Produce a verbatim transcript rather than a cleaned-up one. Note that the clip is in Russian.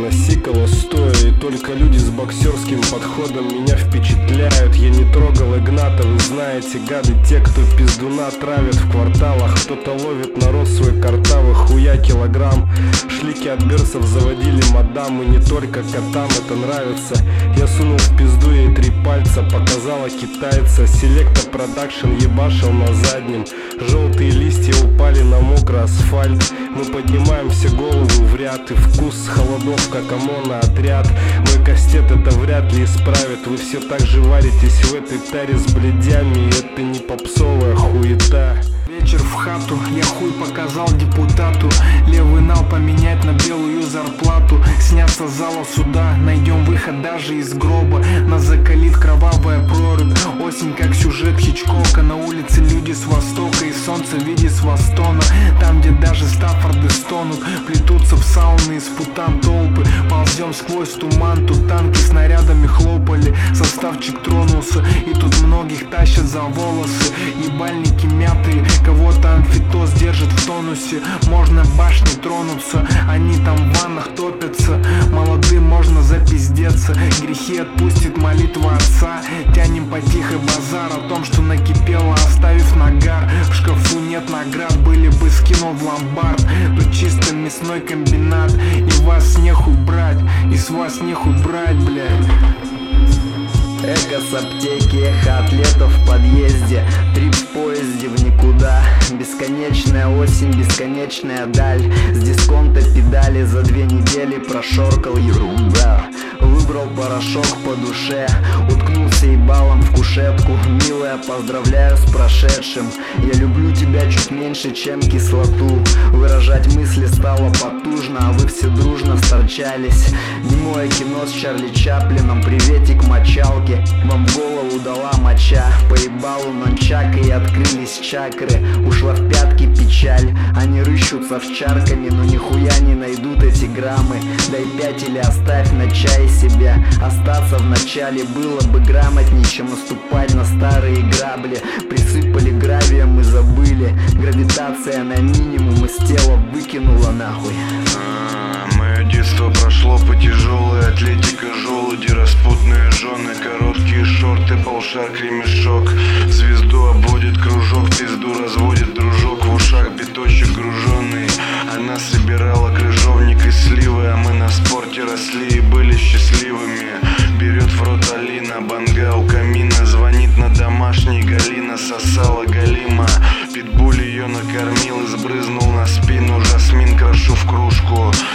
насикало стоя. И только люди с боксерским подходом меня впечатляют. Я не трогал Игната, вы знаете, гады, те, кто пиздуна травят в кварталах. Кто-то ловит народ свой картавый хуя килограмм. Шлики от берсов заводили мадам, и не только котам это нравится. Я сунул в пизду ей три пальца, показала китайца. Селекта продакшн ебашил на заднем. Желтые листья упали на мокрый асфальт. Мы поднимаем все голову в ряд, и вкус холодов, как ОМОНа отряд. Мой кастет это вряд ли исправит. Вы все так же варитесь в этой таре с бледями, и это не попсовая хуета. Вечер в хату, я хуй показал депутату. Левый нал поменять на белую зарплату. Сняться с зала суда, найдем выход даже из гроба. Нас закалит кровавая прорубь. Осень как сюжет Хичкока. На улице люди с востока, и солнце в виде свастона. Там, где даже Стаффорды стонут, плетутся в сауны из путан толпы. Ползем сквозь туман, тут танки снарядами хлопали. Составчик тронулся, и тут многих тащат за волосы. Ебальники мятые, кого-то амфитоз держит в тонусе. Можно башни тронуться, они там в ваннах топятся. Молодым можно запиздеться, грехи отпустит молитва отца. Тянем потихо базар о том, что накипело, оставив нагар. В шкафу нет наград, были бы скинул в ломбард. Тут чисто мясной комбинат, и вас нехуй брать, и с вас нехуй брать, блядь. Эко с аптеки, эхо атлетов в подъезде. Трип в поезде в никуда. Бесконечная осень, бесконечная даль. С дисконта педали за две недели прошоркал ерунда. Выбрал порошок по душе, уткнулся ебалом в кушетку. Милая, поздравляю с прошедшим. Я люблю тебя чуть меньше, чем кислоту. Выражать мысли стало потужно, а вы все дружно сторчались. Немое кино с Чарли Чаплином, приветик мочалки. Вам в голову дала моча, по ебалу нончак, и открылись чакры. Ушла в пятки печаль, они рыщутся в чарками, но нихуя не найдут эти граммы. Дай пять или оставь на чай себя. Остаться в начале было бы грамотней, чем наступать на старые грабли. Присыпали гравием и забыли. Гравитация на минимум, из тела выкинула нахуй. Мое детство прошло по тяжелой атлетика, желуди, распутные жены, короткие шорты, полшар, ремешок. Звезду обводит кружок, пизду разводит дружок, в ушах биточек груженный. Она собирала крыжовник и сливы, а мы на спорте росли и были счастливыми. Берет в рот Алина, банга у камина, звонит на домашний, Галина сосала галима. Питбуль ее накормил и сбрызнул на спину, жасмин крошу в кружку.